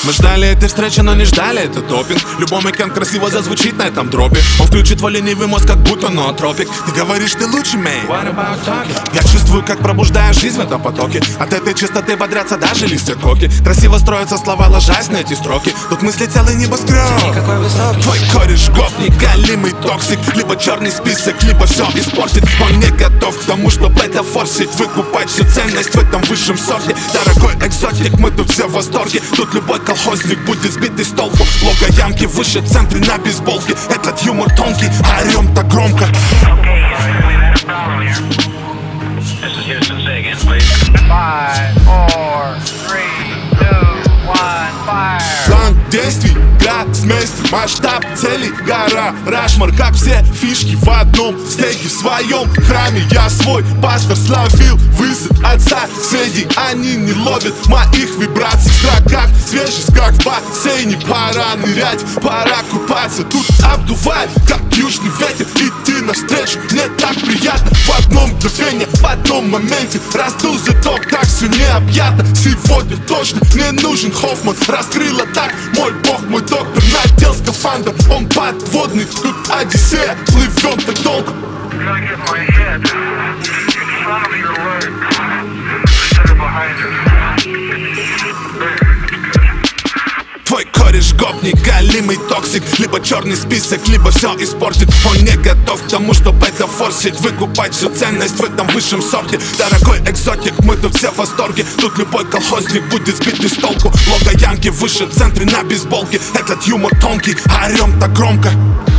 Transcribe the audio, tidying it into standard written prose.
Мы ждали этой встречи, но не ждали этот топинг. Любой мейкан красиво зазвучит на этом дропе. Он включит твой ленивый мозг, как будто ноотропик. Ты говоришь, ты лучше, мэй. Я чувствую, как пробуждаю жизнь в этом потоке. От этой чистоты бодрятся даже листья коки. Красиво строятся слова, ложась на эти строки. Тут мысли целый небоскреб. Твой кореш гопник, галимый токсик. Либо черный список, либо все испортит. Он не готов к тому, чтобы это форсить. Выкупать всю ценность в этом высшем сорте. Дорогой экзотик, мы тут все в восторге. Тут любой колхозник будет сбитый с толку. Лого ямки выше в центре на бейсболке. Этот юмор тонкий, а орем так громко. План действий, гроссмейстер, масштаб целей, гора Рашмар, как все фишки в одном стейке. В своем храме я свой пастор словил вызов от соседей. Они не ловят моих вибраций в строках. Свежесть, как в бассейне, пора нырять, пора купаться. Тут обдувает, как южный ветер. Идти навстречу мне так приятно. В одном мгновении, в одном моменте раздул заток, как все необъятно. Сегодня точно не нужен Хоффман. Раскрыла так, мой бог, мой доктор. Надел скафандр, он подводный. Тут Одиссея, плывем так долго. Твой кореш гопник, галимый токсик. Либо черный список, либо все испортит. Он не готов к тому, чтобы это форсить. Выкупать всю ценность в этом высшем сорте. Дорогой экзотик, мы тут все в восторге. Тут любой колхозник будет сбитый с толку. Лого ямки выше в центре на бейсболке. Этот юмор тонкий, а орем так громко.